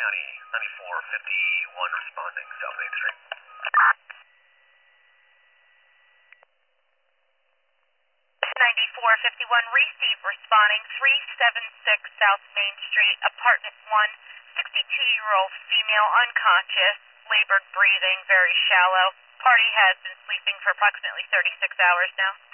County, 9451 responding, South Main Street. 9451, receive responding 376 South Main Street, apartment 1, 62-year-old female, unconscious, labored breathing, very shallow. Party has been sleeping for approximately 36 hours now.